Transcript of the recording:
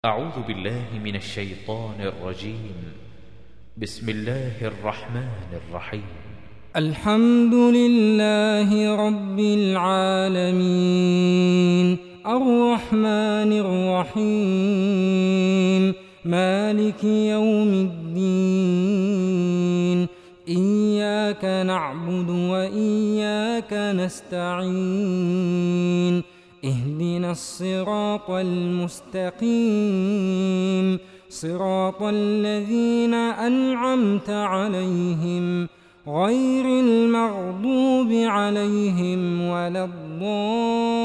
أعوذ بالله من الشيطان الرجيم. بسم الله الرحمن الرحيم. الحمد لله رب العالمين الرحمن الرحيم مالك يوم الدين إياك نعبد وإياك نستعين اهدنا الصراط المستقيم صراط الذين أنعمت عليهم غير المغضوب عليهم ولا الضالين.